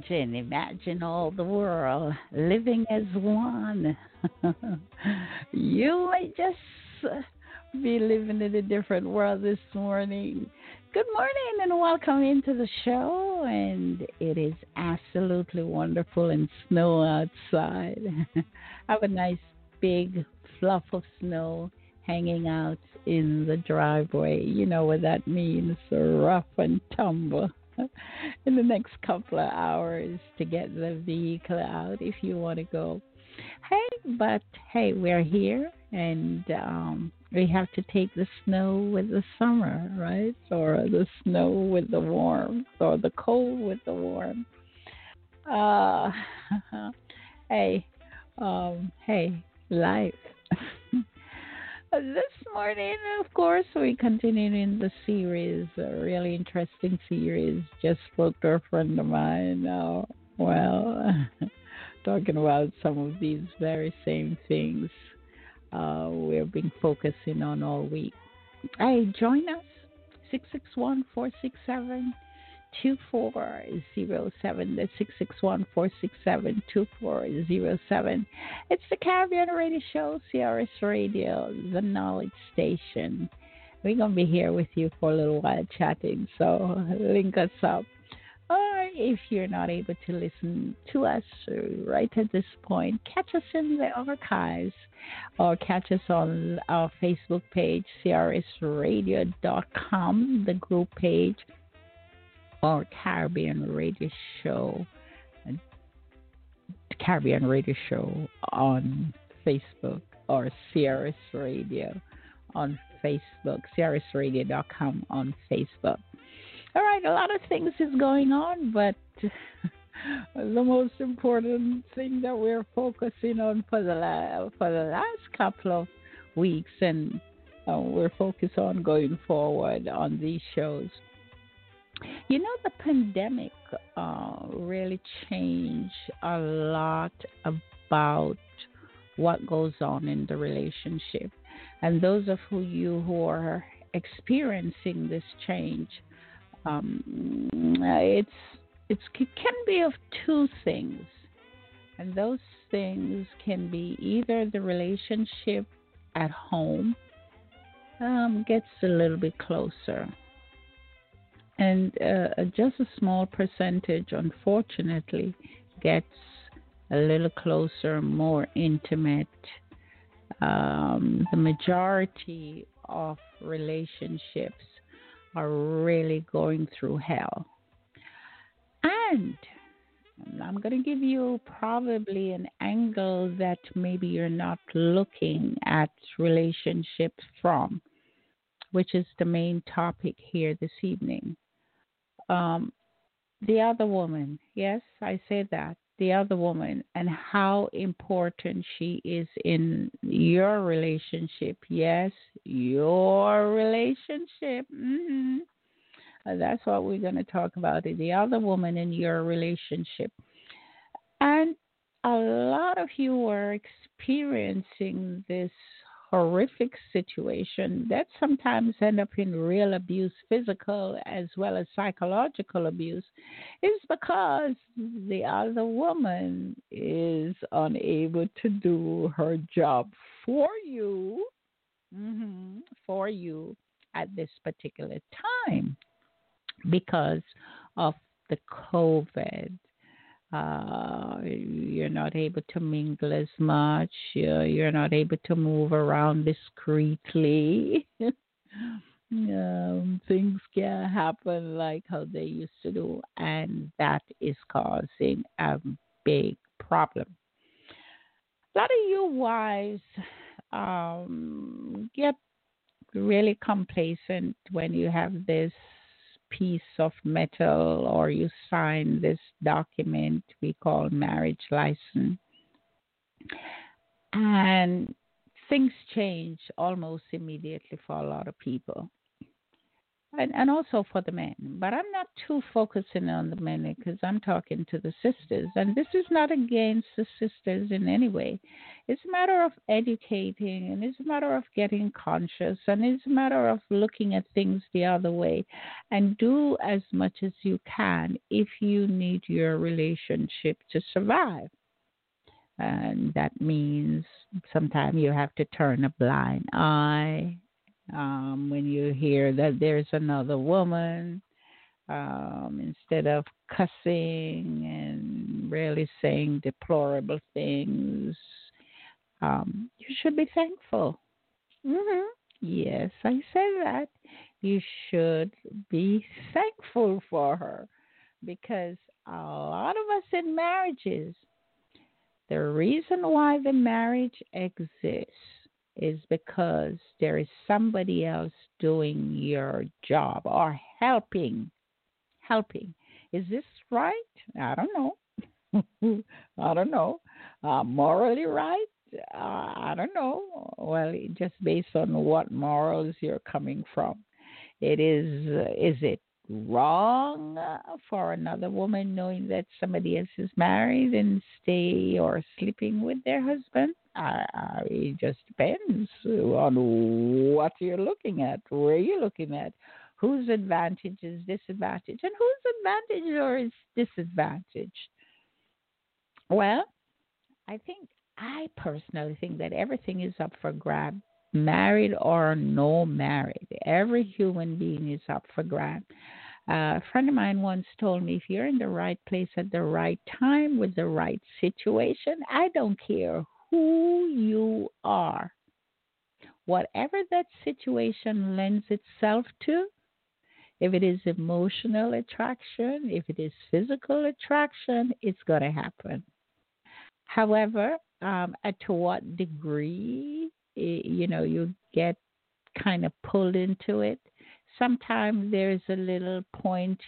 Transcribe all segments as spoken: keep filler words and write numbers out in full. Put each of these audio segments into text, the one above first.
imagine, imagine all the world living as one. You might just uh, be living in a different world this morning. Good morning and welcome into the show. And it is absolutely wonderful and snow outside. Have a nice big fluff of snow hanging out in the driveway. You know what that means, rough and tumble. In the next couple of hours to get the vehicle out if you want to go. Hey, but hey, we're here and um, we have to take the snow with the summer, right? Or the snow with the warmth, or the cold with the warmth. Uh, hey, um, hey, life. This morning, of course, we continue in the series, a really interesting series. Just spoke to a friend of mine. Uh, well, talking about some of these very same things uh, we've been focusing on all week. Hey, join us six six one, four six seven, two four zero seven. That's six six one, four six seven, two four zero seven. It's the Caribbean Radio Show, C R S Radio, the Knowledge Station. We're going to be here with you for a little while chatting, so link us up. Or if you're not able to listen to us right at this point, catch us in the archives or catch us on our Facebook page, c r s radio dot com, the group page, or Caribbean Radio Show, Caribbean Radio Show on Facebook, or C R S Radio on Facebook, c r s radio dot com on Facebook. All right, a lot of things is going on, but the most important thing that we're focusing on for the la- for the last couple of weeks, and uh, we're focused on going forward on these shows. You know, the pandemic uh, really changed a lot about what goes on in the relationship. And those of who you who are experiencing this change, um, it's it's it can be of two things, and those things can be either the relationship at home um, gets a little bit closer, and uh, just a small percentage, unfortunately, gets a little closer, more intimate. Um, the majority of relationships are really going through hell. And I'm going to give you probably an angle that maybe you're not looking at relationships from, which is the main topic here this evening. Um, the other woman, yes, I said that, the other woman, and how important she is in your relationship. Yes, your relationship. Mm-hmm. Uh, That's what we're going to talk about. The other woman in your relationship. And a lot of you are experiencing this horrific situation that sometimes end up in real abuse, physical as well as psychological abuse, is because the other woman is unable to do her job for you, hmm for you at this particular time because of the COVID. Uh, you're not able to mingle as much. You're, you're not able to move around discreetly. Um, things can't happen like how they used to do, and that is causing a big problem. A lot of you wives um, get really complacent when you have this piece of metal or you sign this document we call marriage license, and things change almost immediately for a lot of people. and, and also for the men. But I'm not too focusing on the men because I'm talking to the sisters. And this is not against the sisters in any way. It's a matter of educating and it's a matter of getting conscious and it's a matter of looking at things the other way and do as much as you can if you need your relationship to survive. And that means sometimes you have to turn a blind eye um, when you hear that there's another woman, um, instead of cussing and really saying deplorable things, um, you should be thankful. Hmm. Yes, I say that. You should be thankful for her because a lot of us in marriages, the reason why the marriage exists is because there is somebody else doing your job or helping. Helping. Is this right? I don't know. I don't know. Uh, morally right? Uh, I don't know. Well, just based on what morals you're coming from. It is, uh, is it wrong uh, for another woman knowing that somebody else is married and stay or sleeping with their husband? Uh, uh, it just depends on what you're looking at, where you're looking at, whose advantage is disadvantage, and whose advantage or is disadvantage. Well, I think I personally think that everything is up for grab, married or no married. Every human being is up for grab. Uh, a friend of mine once told me, if you're in the right place at the right time with the right situation, I don't care who you are. Whatever that situation lends itself to, if it is emotional attraction, if it is physical attraction, it's going to happen. However, um, at to what degree, eh, you know, you get kind of pulled into it. Sometimes there's a little point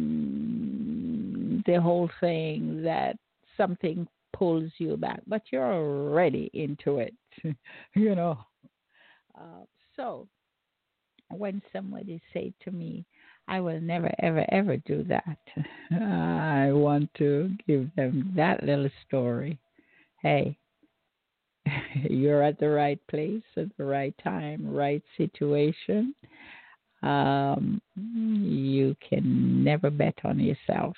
in the whole thing that something pulls you back, but you're already into it, you know. Uh, so when somebody say to me, I will never, ever, ever do that, I want to give them that little story. Hey, you're at the right place at the right time, right situation. Um, you can never bet on yourself.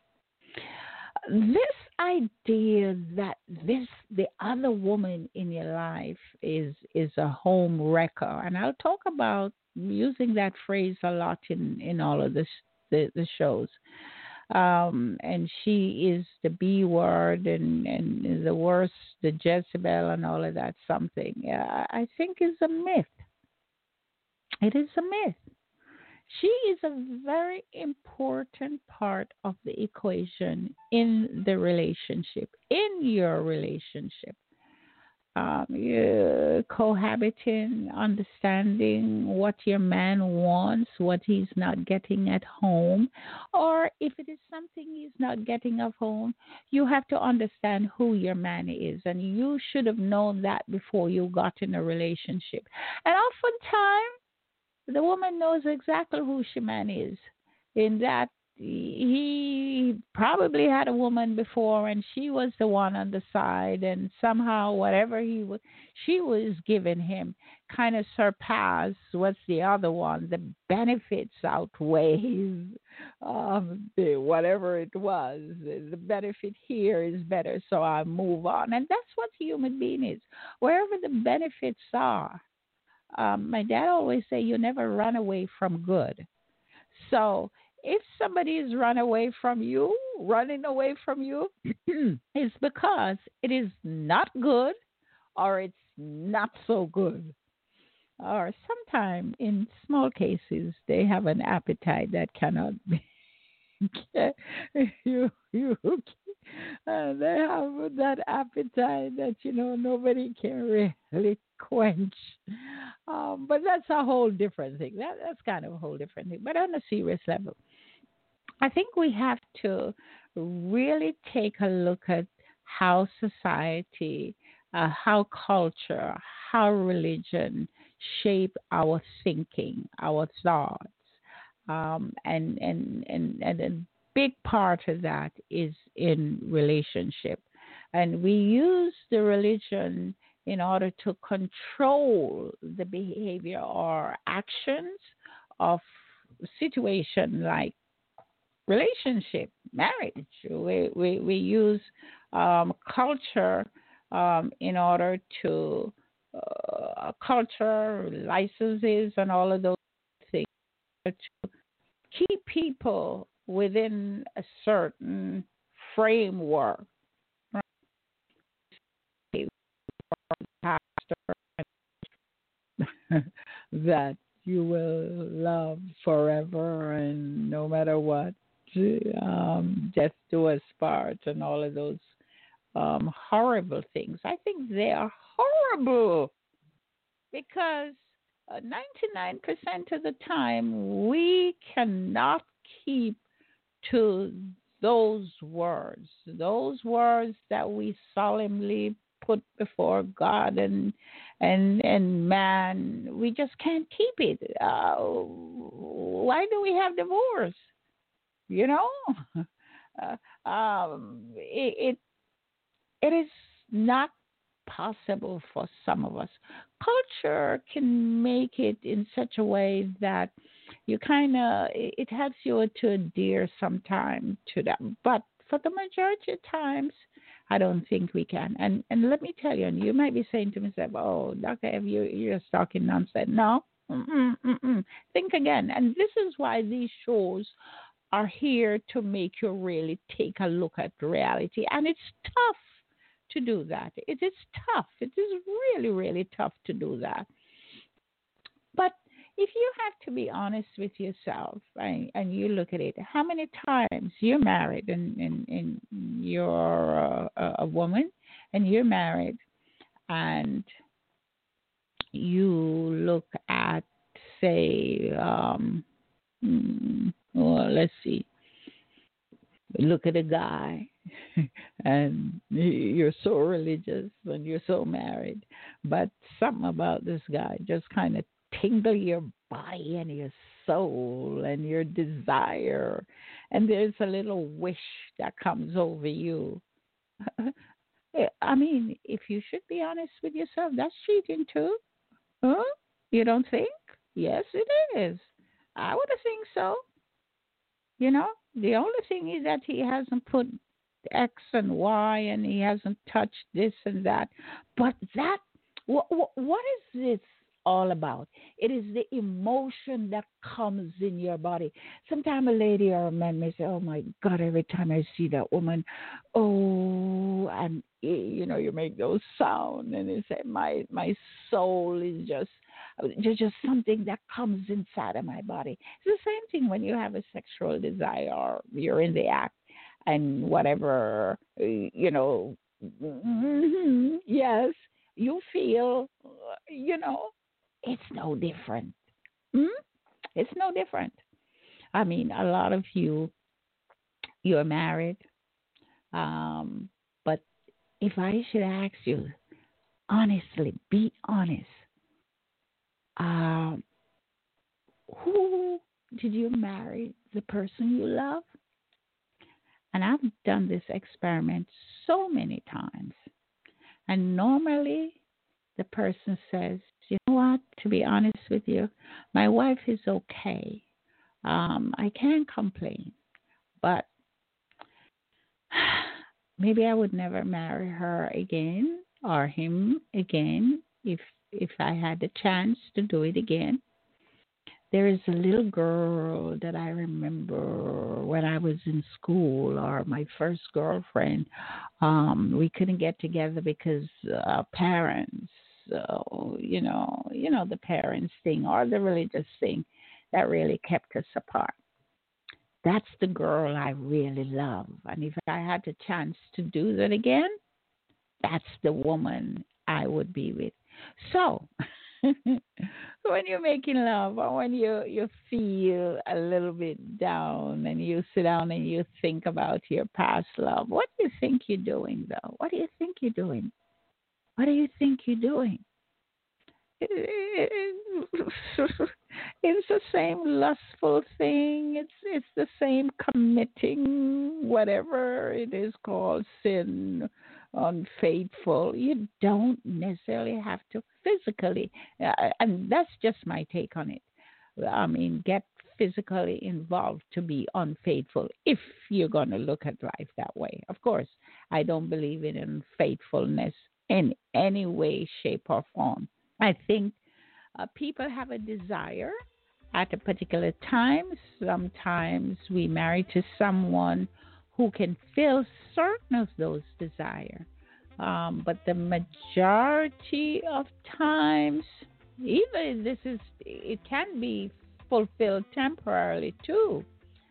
This idea that this the other woman in your life is is a home wrecker, and I'll talk about using that phrase a lot in in all of this the, the shows. Um, and she is the B word and, and the worst, the Jezebel and all of that something. Uh, I think is a myth. It is a myth. She is a very important part of the equation in the relationship, in your relationship. Um, you cohabiting, understanding what your man wants, what he's not getting at home, or if it is something he's not getting at home, you have to understand who your man is, and you should have known that before you got in a relationship. And oftentimes, the woman knows exactly who she man is. In that he probably had a woman before, and she was the one on the side, and somehow whatever he was, she was giving him kind of surpassed what's the other one. The benefits outweighs um, the, whatever it was. The benefit here is better, so I move on, and that's what human being is. Wherever the benefits are, um, my dad always say you never run away from good. So if somebody is run away from you, running away from you, it's because it is not good or it's not so good. Or sometimes in small cases they have an appetite that cannot be you you uh, they have that appetite that you know nobody can really quench. Um, but that's a whole different thing. That that's kind of a whole different thing. But on a serious level, I think we have to really take a look at how society, uh, how culture, how religion shape our thinking, our thoughts. um, and and and and a big part of that is in relationship, and we use the religion in order to control the behavior or actions of situation like relationship, marriage. We we, we use um, culture um, in order to uh, culture licenses and all of those things to keep people within a certain framework. Right? That you will love forever and no matter what, um, death do us part, and all of those um, horrible things. I think they are horrible because uh, ninety-nine percent of the time we cannot keep to those words, those words that we solemnly put before God and and and man. We just can't keep it. Uh, why do we have divorce? You know, uh, um, it, it it is not possible for some of us. Culture can make it in such a way that you kind of it helps you to adhere sometime to them, but for the majority of times, I don't think we can. And and let me tell you, and you might be saying to yourself, "Oh, Doctor Ev, you you're just talking nonsense." No. Mm-mm, mm-mm. Think again, and this is why these shows are here to make you really take a look at reality. And it's tough to do that. It is tough. It is really, really tough to do that. But if you have to be honest with yourself and, and you look at it, how many times you're married and, and, and you're a, a woman and you're married and you look at, say, um, mm, well, let's see, look at a guy and you're so religious and you're so married, but something about this guy just kind of tingle your body and your soul and your desire, and there's a little wish that comes over you. I mean, if you should be honest with yourself, that's cheating too. Huh? You don't think? Yes, it is. I would think so. You know, the only thing is that he hasn't put X and Y and he hasn't touched this and that. But that, what, what, what is this all about? It is the emotion that comes in your body. Sometimes a lady or a man may say, "Oh my God, every time I see that woman, oh," and you know, you make those sound and you say, "My my soul is just." There's just something that comes inside of my body. It's the same thing when you have a sexual desire or you're in the act and whatever, uh, you know, mhm, yes, you feel, uh, you know, it's no different. Hmm? It's no different. I mean, a lot of you, you're married, um, but if I should ask you, honestly, be honest, um, who did you marry? The person you love? And I've done this experiment so many times. And normally the person says, "You know what? To be honest with you, my wife is okay. Um, I can't complain, but maybe I would never marry her again or him again if if I had the chance to do it again." There is a little girl that I remember when I was in school, or my first girlfriend. Um, we couldn't get together because our parents, so, you know, you know the parents thing or the religious thing that really kept us apart. That's the girl I really love, and if I had the chance to do that again, that's the woman I would be with. So, when you're making love or when you, you feel a little bit down and you sit down and you think about your past love, what do you think you're doing, though? What do you think you're doing? What do you think you're doing? It's the same lustful thing. It's it's the same committing whatever it is called sin, unfaithful. You don't necessarily have to physically, uh, and that's just my take on it. I mean, get physically involved to be unfaithful if you're going to look at life that way. Of course, I don't believe in unfaithfulness in any way, shape, or form. I think uh, people have a desire at a particular time. Sometimes we marry to someone who can fill certain of those desires. Um, but the majority of times, even this is, it can be fulfilled temporarily too.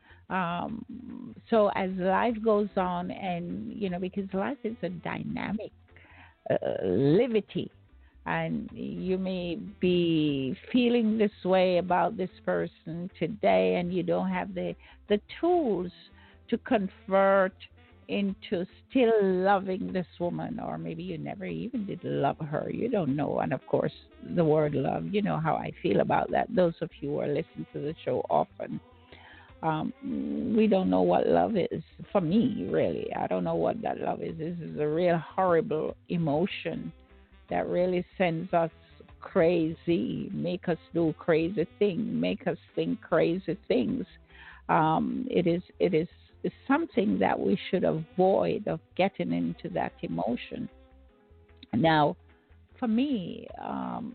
Um, so as life goes on, and you know, because life is a dynamic uh, livity, and you may be feeling this way about this person today, and you don't have the the tools to convert into still loving this woman, or maybe you never even did love her. You don't know. And of course, the word love, you know how I feel about that. Those of you who are listening to the show often, um, we don't know what love is. For me, really, I don't know what that love is. This is a real horrible emotion that really sends us crazy, make us do crazy things, make us think crazy things. Um, it is it is is something that we should avoid of getting into that emotion. Now, for me, um,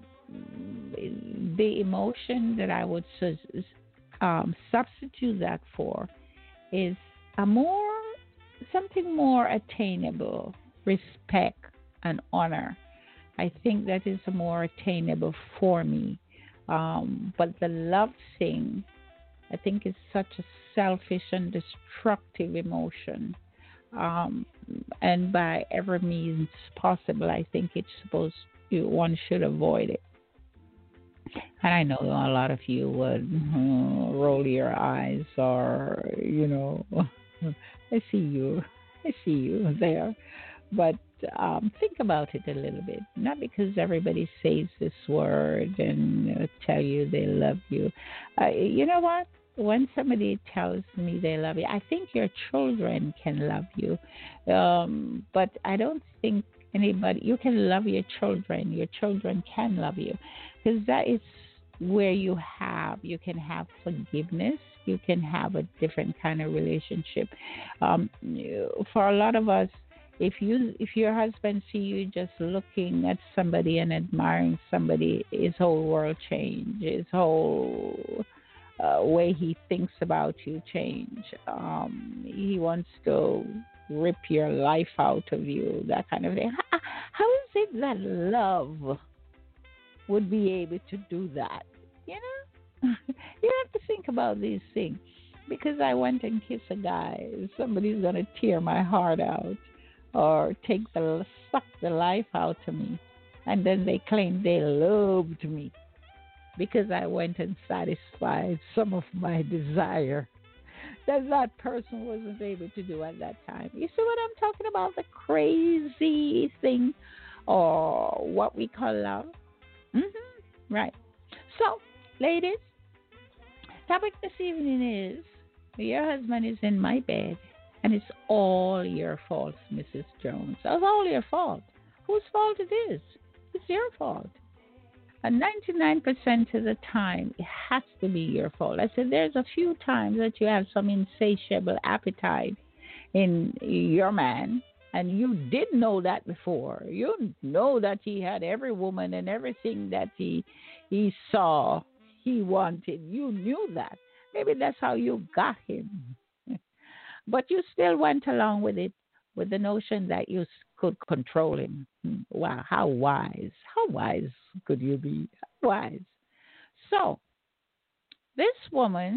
the emotion that I would um, substitute that for is a more something more attainable, respect and honor. I think that is more attainable for me. Um, but the love thing, I think, is such a selfish and destructive emotion. Um, and by every means possible, I think it's supposed you, one should avoid it. And I know a lot of you would uh, roll your eyes, or you know, I see you, I see you there. But um, think about it a little bit. Not because everybody says this word and uh, tell you they love you. Uh, you know what? When somebody tells me they love you, I think your children can love you. Um, but I don't think anybody, you can love your children. Your children can love you. Because that is where you have, you can have forgiveness. You can have a different kind of relationship. Um, for a lot of us, if you if your husband see you just looking at somebody and admiring somebody, his whole world change. His whole uh, way he thinks about you change. Um, he wants to rip your life out of you, that kind of thing. How, how is it that love would be able to do that? You know, you have to think about these things. Because I went and kissed a guy, somebody's gonna tear my heart out, or take the suck the life out of me, and then they claim they loved me because I went and satisfied some of my desire that that person wasn't able to do at that time. You see what I'm talking about? The crazy thing, or what we call love. Mm-hmm. Right. So, ladies, topic this evening is your husband is in my bed and it's all your fault, Missus Jones. It's all your fault. Whose fault it is? It's your fault. And ninety-nine percent of the time, it has to be your fault. I said, there's a few times that you have some insatiable appetite in your man, and you did know that before. You know that he had every woman and everything that he he saw he wanted. You knew that. Maybe that's how you got him. But you still went along with it, with the notion that you could control him. Hmm. Wow, how wise. How wise could you be? How wise. So, this woman,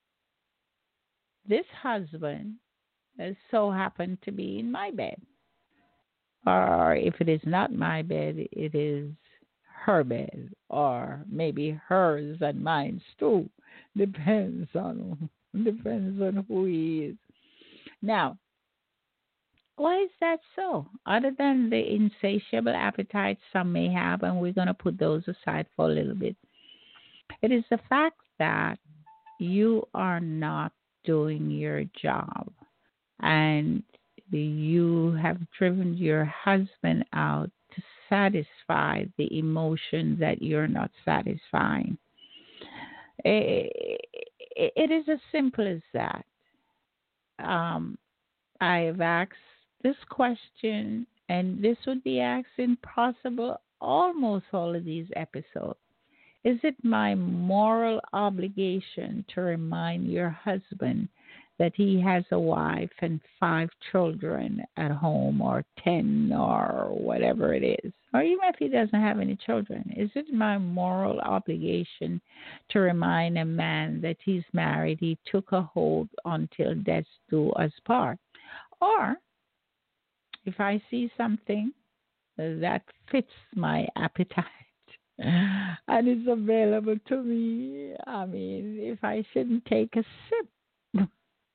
this husband, has so happened to be in my bed. Or if it is not my bed, it is her bed. Or maybe hers and mine too. Depends on depends on who he is. Now, why is that so? Other than the insatiable appetite some may have, and we're going to put those aside for a little bit. It is the fact that you are not doing your job and you have driven your husband out to satisfy the emotion that you're not satisfying. It, it is as simple as that. Um, I've asked this question, and this would be asked in possible almost all of these episodes. Is it my moral obligation to remind your husband that he has a wife and five children at home, or ten, or whatever it is? Or even if he doesn't have any children, is it my moral obligation to remind a man that he's married, he took a hold until death do us part? Or if I see something that fits my appetite and is available to me, I mean, if I shouldn't take a sip.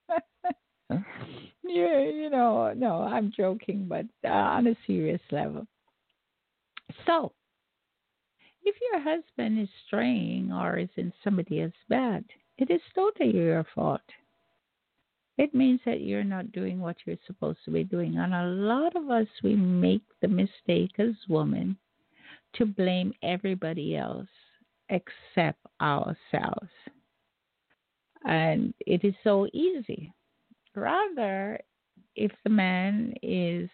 Yeah, you know, no, I'm joking, but uh, on a serious level. So, if your husband is straying or is in somebody else's bed, it is totally your fault. It means that you're not doing what you're supposed to be doing. And a lot of us, we make the mistake as women to blame everybody else except ourselves. And it is so easy. Rather, if the man is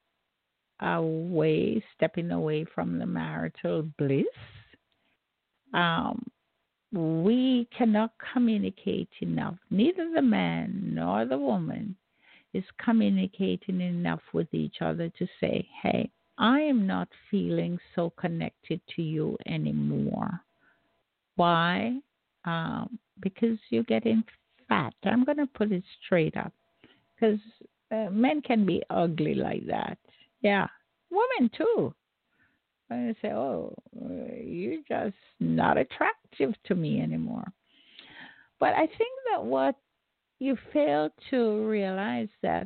away, stepping away from the marital bliss, um, we cannot communicate enough. Neither the man nor the woman is communicating enough with each other to say, hey, I am not feeling so connected to you anymore. Why? Um, because you're getting fat. I'm going to put it straight up. Because uh, men can be ugly like that. Yeah. Women too. And they say, oh, uh, you're just not attractive to me anymore. But I think that what you fail to realize that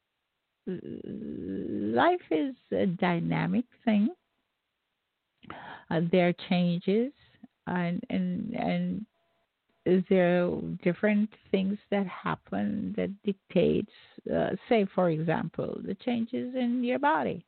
life is a dynamic thing. Uh, there are changes, and and and there are different things that happen that dictates, uh, say, for example, the changes in your body.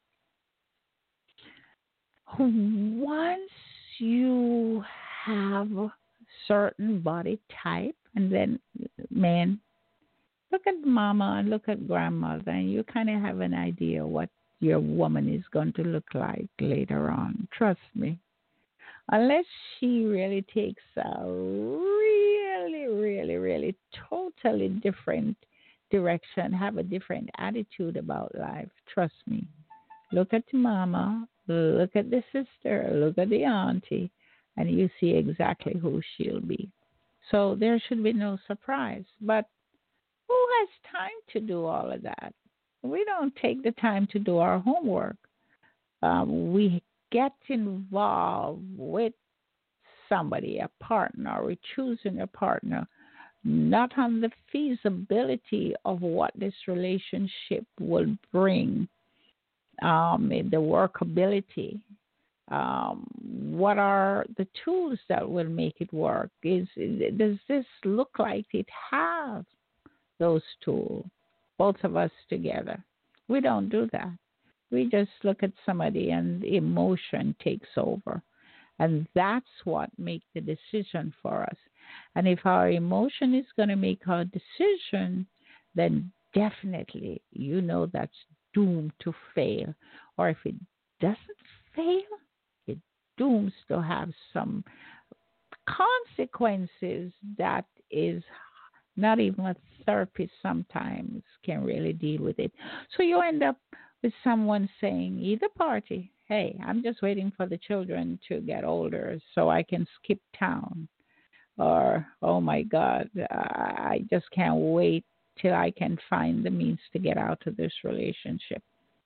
Once you have a certain body type, and then, man, look at mama and look at grandmother, and you kind of have an idea what your woman is going to look like later on. Trust me. Unless she really takes a really, really, really totally different direction, have a different attitude about life, trust me. Look at the mama, look at the sister, look at the auntie, and you see exactly who she'll be. So there should be no surprise. But who has time to do all of that? We don't take the time to do our homework. Um, we get involved with somebody, a partner, or choosing a partner, not on the feasibility of what this relationship will bring, um, the workability. Um, what are the tools that will make it work? Is does this look like it has those tools? Both of us together. We don't do that. We just look at somebody and emotion takes over. And that's what makes the decision for us. And if our emotion is going to make our decision, then definitely you know that's doomed to fail. Or if it doesn't fail, it dooms to have some consequences that is not even a therapist sometimes can really deal with it. So you end up with someone saying, either party, hey, I'm just waiting for the children to get older so I can skip town. Or, oh my God, I just can't wait till I can find the means to get out of this relationship.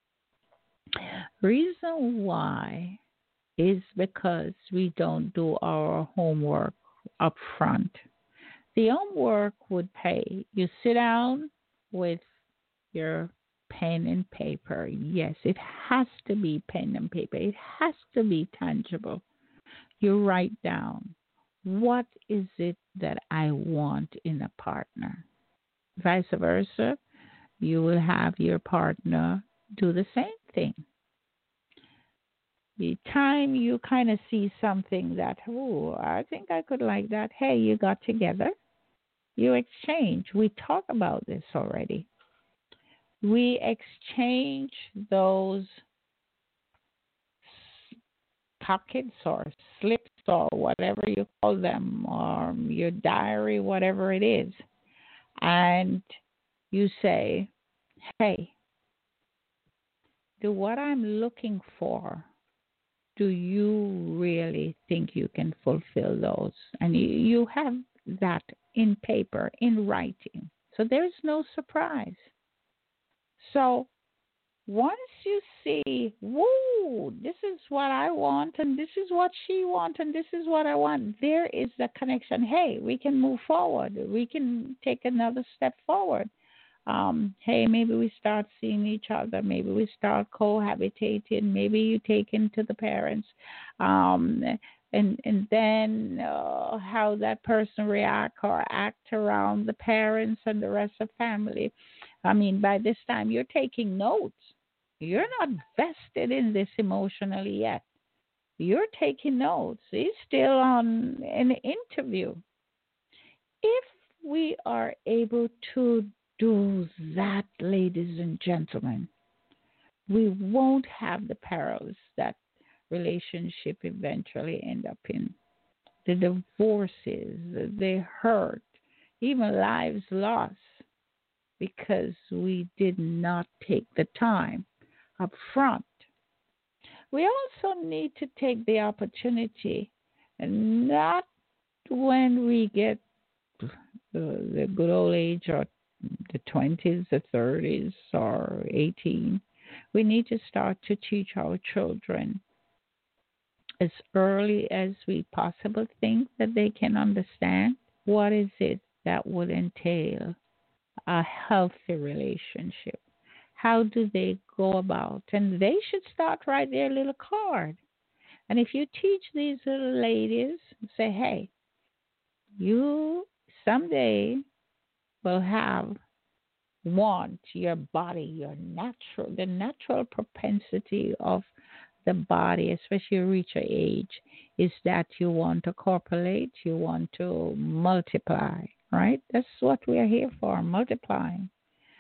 Reason why is because we don't do our homework up front. The homework would pay. You sit down with your pen and paper. Yes, it has to be pen and paper. It has to be tangible. You write down What is it that I want in a partner? Vice versa, you will have your partner do the same thing. The time you kind of see something that, oh, I think I could like that. Hey, you got together, you exchange. We talk about this already. We exchange those pockets or slips or whatever you call them, or your diary, whatever it is. And you say, hey, do what I'm looking for, do you really think you can fulfill those? And you, you have that in paper, in writing. So there's no surprise. So once you see, whoa, this is what I want, and this is what she wants, and this is what I want, there is the connection. Hey, we can move forward. We can take another step forward. Um, hey, maybe we start seeing each other. Maybe we start cohabitating. Maybe you take him to the parents. Um, and and then uh, how that person react or act around the parents and the rest of family. I mean, by this time, you're taking notes. You're not vested in this emotionally yet. You're taking notes. He's still on an interview. If we are able to do that, ladies and gentlemen, we won't have the perils that relationship eventually end up in. The divorces, the hurt, even lives lost because we did not take the time up front. We also need to take the opportunity, and not when we get the, the good old age or the twenties, the thirties, or eighteen. We need to start to teach our children as early as we possibly think that they can understand what is it that would entail a healthy relationship. How do they go about? And they should start write their little card. And if you teach these little ladies, say, hey, you someday will have want your body, your natural, the natural propensity of the body, especially you reach your age, is that you want to copulate, you want to multiply, right? That's what we are here for, multiplying.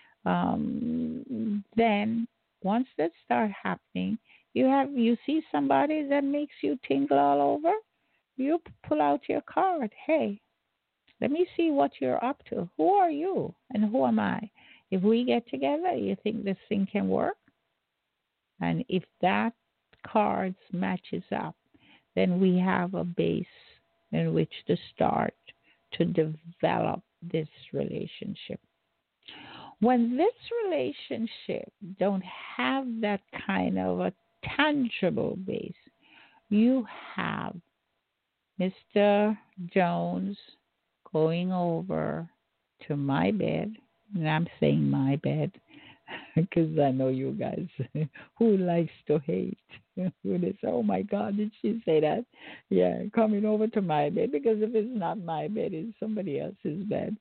Um, then once that start happening, you have you see somebody that makes you tingle all over, you pull out your card. Hey, let me see what you're up to. Who are you and who am I? If we get together, you think this thing can work? And if that cards matches up, then we have a base in which to start to develop this relationship. When this relationship don't have that kind of a tangible base, you have Mister Jones going over to my bed, and I'm saying my bed because I know you guys who likes to hate. When they say, oh my God, did she say that? Yeah, coming over to my bed, because if it's not my bed, it's somebody else's bed,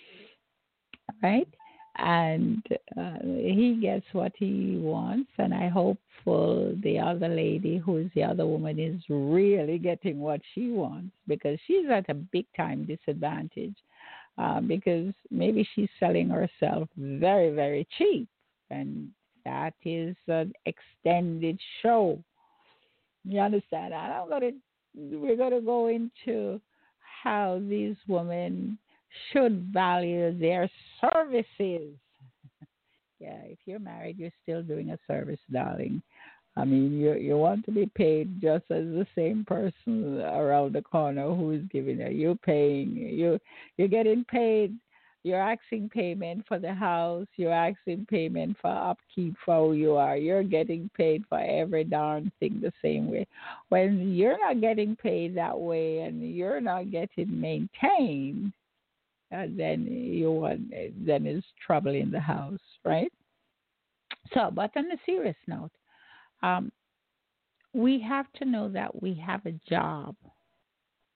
right? And uh, he gets what he wants, and I hope for the other lady, who is the other woman, is really getting what she wants, because she's at a big time disadvantage, uh, because maybe she's selling herself very, very cheap, and that is an extended show. You understand? And I'm gonna we're gonna go into how these women should value their services. Yeah, if you're married, you're still doing a service, darling. I mean, you you want to be paid just as the same person around the corner who is giving it. You're paying. You you're getting paid. You're asking payment for the house. You're asking payment for upkeep for who you are. You're getting paid for every darn thing the same way. When you're not getting paid that way and you're not getting maintained, uh, then you want then it's trouble in the house, right? So, but on a serious note, um, we have to know that we have a job.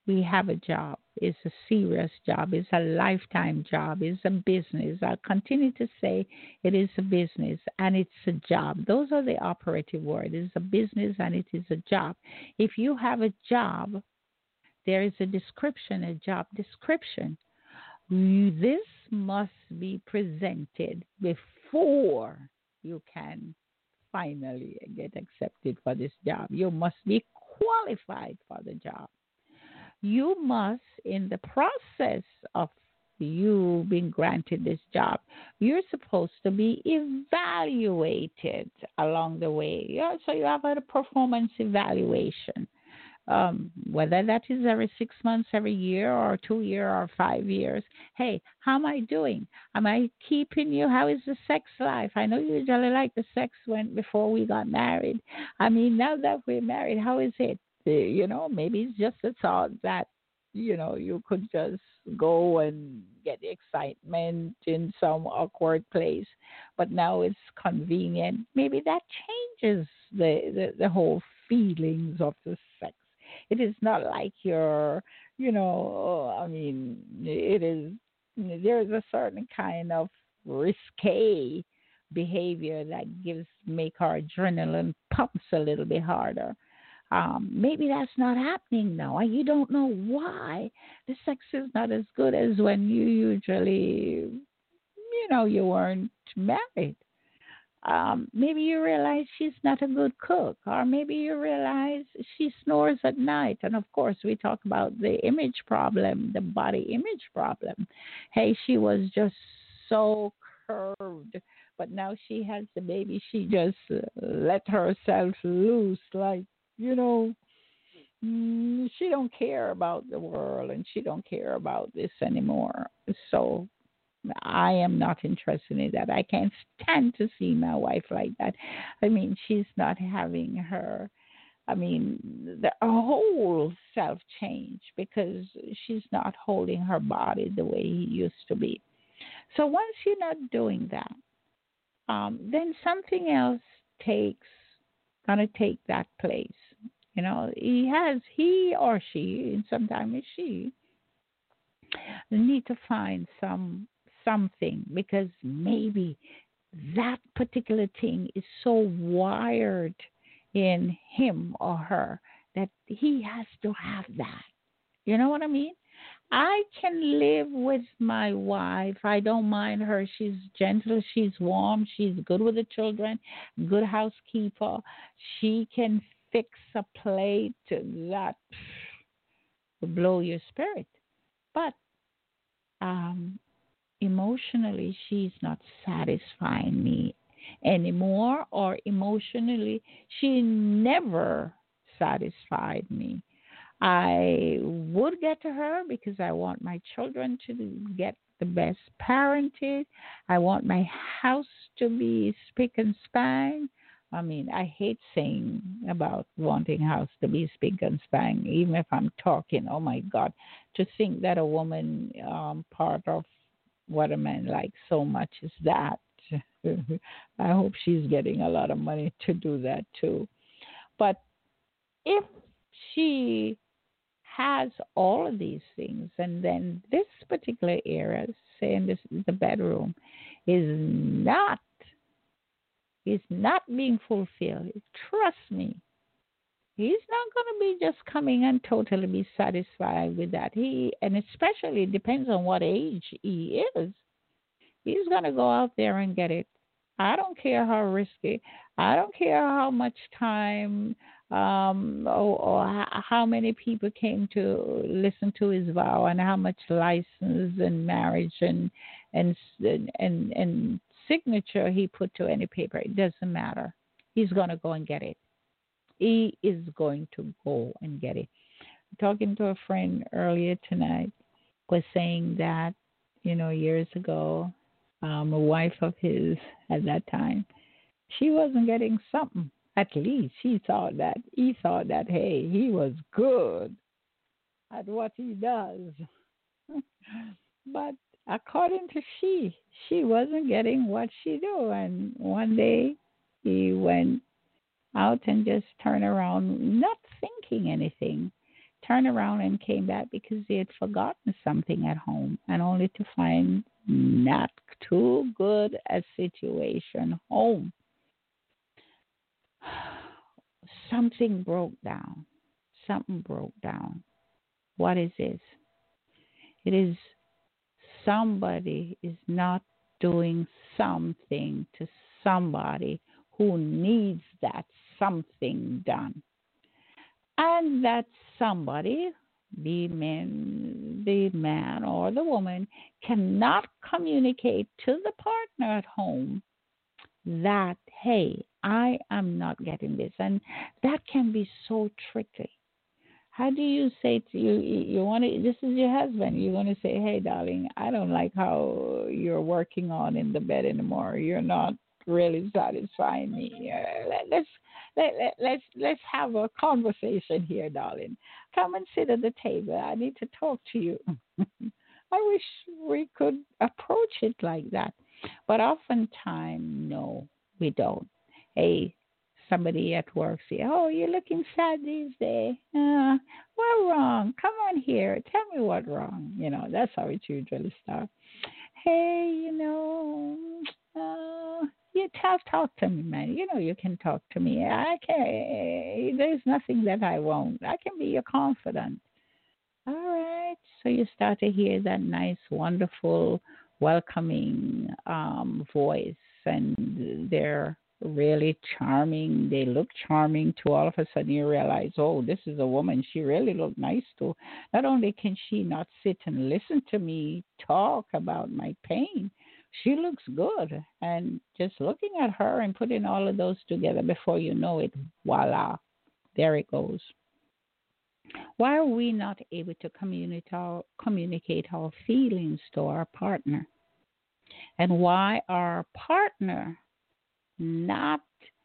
we have a job. It's a serious job. It's a lifetime job. It's a business. I continue to say it is a business and it's a job. Those are the operative words. It's a business and it is a job. If you have a job, there is a description, a job description. This must be presented before you can finally get accepted for this job. You must be qualified for the job. You must, in the process of you being granted this job, you're supposed to be evaluated along the way. Yeah, so you have a performance evaluation. Um, whether that is every six months, every year, or two year, or five years. Hey, how am I doing? Am I keeping you? How is the sex life? I know you usually like the sex when before we got married. I mean, now that we're married, how is it? Uh, You know, maybe it's just a thought that you know you could just go and get the excitement in some awkward place, but now it's convenient. Maybe that changes the the, the whole feelings of the sex. It is not like you're, you know, I mean, it is, there's a certain kind of risque behavior that gives, make our adrenaline pumps a little bit harder. Um, maybe that's not happening now. And you don't know why. The sex is not as good as when you usually, you know, you weren't married. Um, maybe you realize she's not a good cook, or maybe you realize she snores at night. And of course, we talk about the image problem, the body image problem. Hey, she was just so curved, but now she has the baby. She just uh, let herself loose, like you know. mm, She don't care about the world, and she don't care about this anymore. So I am not interested in that. I can't stand to see my wife like that. I mean, she's not having her, I mean, the a whole self change because she's not holding her body the way he used to be. So once you're not doing that, um, then something else takes, gonna take that place. You know, he has, he or she, and sometimes it's she, need to find some something because maybe that particular thing is so wired in him or her that he has to have that. You know what I mean? I can live with my wife. I don't mind her. She's gentle. She's warm. She's good with the children. Good housekeeper. She can fix a plate that will blow your spirit. But um, emotionally she's not satisfying me anymore, or emotionally she never satisfied me. I would get to her because I want my children to get the best parented. I want my house to be spick and span. I mean, I hate saying about wanting house to be spick and span, even if I'm talking. Oh my God, to think that a woman um, part of what a man likes so much is that. I hope she's getting a lot of money to do that too. But if she has all of these things, and then this particular area, say in this, the bedroom, is not is not being fulfilled. Trust me, he's not going to be just coming and totally be satisfied with that. He, and especially it depends on what age he is. He's going to go out there and get it. I don't care how risky. I don't care how much time um, or, or how many people came to listen to his vow, and how much license and marriage and and and and signature he put to any paper. It doesn't matter. He's going to go and get it. He is going to go and get it. Talking to a friend earlier tonight was saying that, you know, years ago, um, a wife of his at that time, she wasn't getting something. At least he thought that. He thought that, hey, he was good at what he does. But according to she, she wasn't getting what she do. And one day he went out and just turned around, not thinking anything. turned around and came back because they had forgotten something at home and only to find not too good a situation home. Something broke down. Something broke down. What is this? It is somebody is not doing something to somebody who needs that something done. And that somebody, the man, the man or the woman, cannot communicate to the partner at home that, hey, I am not getting this. And that can be so tricky. How do you say to you, you want to, this is your husband, you want to say, hey, darling, I don't like how you're working on in the bed anymore. You're not really satisfying me. Uh, let, let's, let, let, let's, let's have a conversation here, darling. Come and sit at the table. I need to talk to you. I wish we could approach it like that. But oftentimes, no, we don't. Hey, somebody at work say, oh, you're looking sad these days. Uh, what wrong? Come on here. Tell me what wrong. You know, that's how it usually starts. Hey, you know, uh, you talk, talk to me, man. You know, you can talk to me. I can. There's nothing that I won't. I can be your confidant. All right. So you start to hear that nice, wonderful, welcoming um, voice, and they're really charming. They look charming too. All of a sudden, you realize, oh, this is a woman. She really looked nice too. Not only can she not sit and listen to me talk about my pain, she looks good. And just looking at her and putting all of those together, before you know it, voila, there it goes. Why are we not able to communicate our, communicate our feelings to our partner? And why our partner not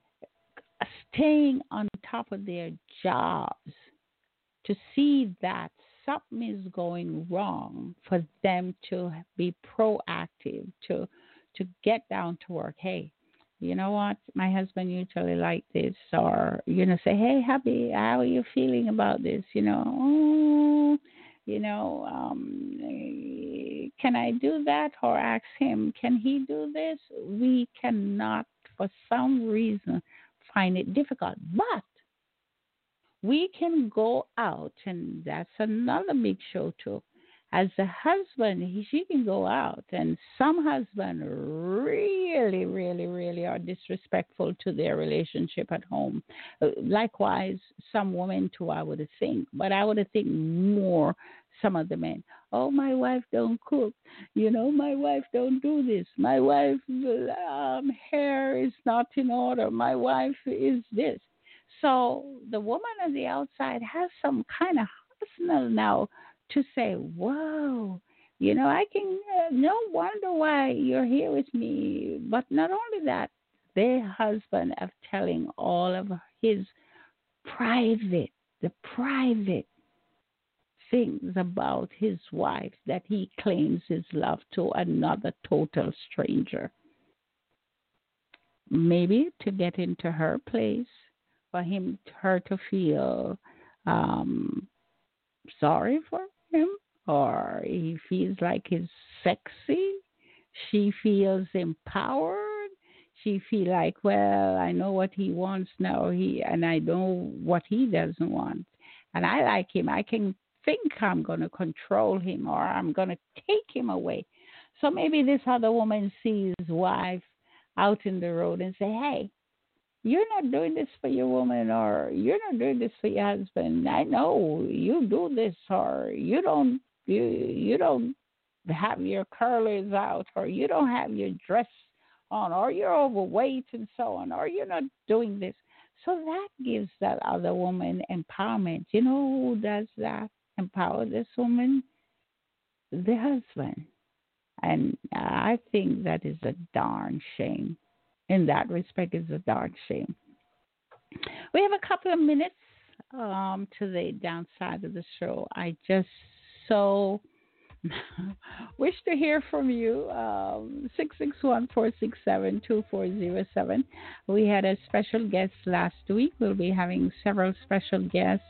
staying on top of their jobs to see that something is going wrong, for them to be proactive, to to get down to work? Hey, you know what? My husband usually like this, or you know, say, hey, hubby, how are you feeling about this? You know, oh, you know, um, eh, can I do that? Or ask him, can he do this? We cannot, for some reason, find it difficult. But we can go out, and that's another big show too. As a husband, he, she can go out, and some husbands really, really, really are disrespectful to their relationship at home. Uh, Likewise, some women too, I would think, but I would think more some of the men. Oh, my wife don't cook. You know, my wife don't do this. My wife um, hair is not in order. My wife is this. So the woman on the outside has some kind of arsenal now to say, whoa, you know, I can, uh, no wonder why you're here with me. But not only that, their husband of telling all of his private, the private things about his wife that he claims his love to another total stranger. Maybe to get into her place, for him, her to feel um, sorry for him, or he feels like he's sexy. She feels empowered. She feel like, well, I know what he wants now. He and I know what he doesn't want, and I like him. I can think I'm going to control him, or I'm going to take him away. So maybe this other woman sees his wife out in the road and say, hey, you're not doing this for your woman, or you're not doing this for your husband. I know you do this, or you don't you you don't have your curlers out, or you don't have your dress on, or you're overweight and so on, or you're not doing this. So that gives that other woman empowerment. You know who does that? Empower this woman? The husband. And I think that is a darn shame. In that respect, is a darn shame. We have a couple of minutes um, to the downside of the show. I just so wish to hear from you. Um, six six one, four six seven, two four zero seven. We had a special guest last week. We'll be having several special guests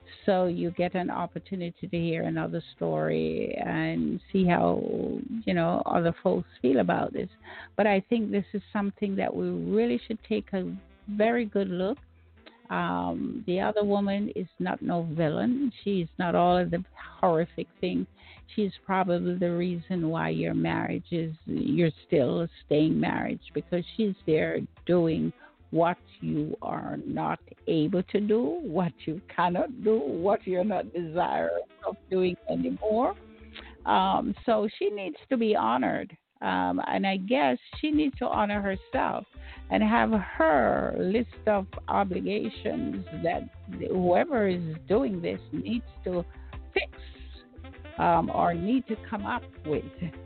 So you get an opportunity to hear another story and see how, you know, other folks feel about this. But I think this is something that we really should take a very good look. Um, the other woman is not no villain. She's not all of the horrific things. She's probably the reason why your marriage is you're still staying married, because she's there doing what you are not able to do, what you cannot do, what you're not desirous of doing anymore. Um, so she needs to be honored. Um, and I guess she needs to honor herself and have her list of obligations that whoever is doing this needs to fix, um, or need to come up with.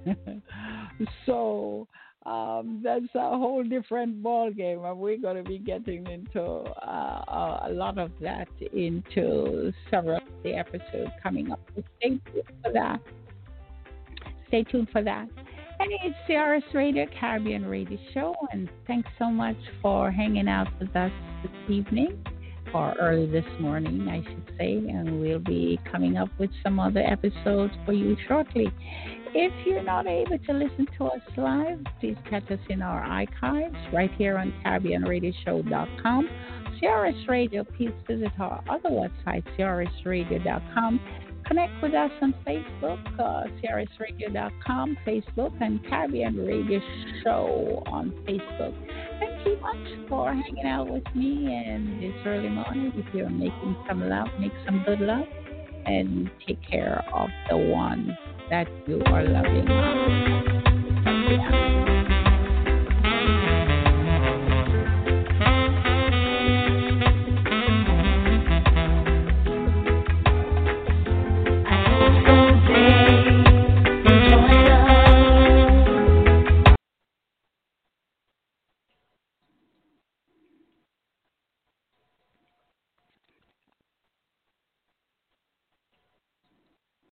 So um, that's a whole different ball game, and we're going to be getting into uh, a lot of that into several of the episodes coming up. So stay tuned for that. Stay tuned for that. And it's C R S Radio, Caribbean Radio Show, and thanks so much for hanging out with us this evening, or early this morning, I should say, and we'll be coming up with some other episodes for you shortly. If you're not able to listen to us live, please catch us in our archives right here on Caribbean Radio Show dot com. C R S Radio, please visit our other website, C R S Radio dot com. Connect with us on Facebook, uh, C R S Radio dot com, Facebook, and Caribbean Radio Show on Facebook. Thank you much for hanging out with me in this early morning. If you're making some love, make some good love, and take care of the one that you are loving.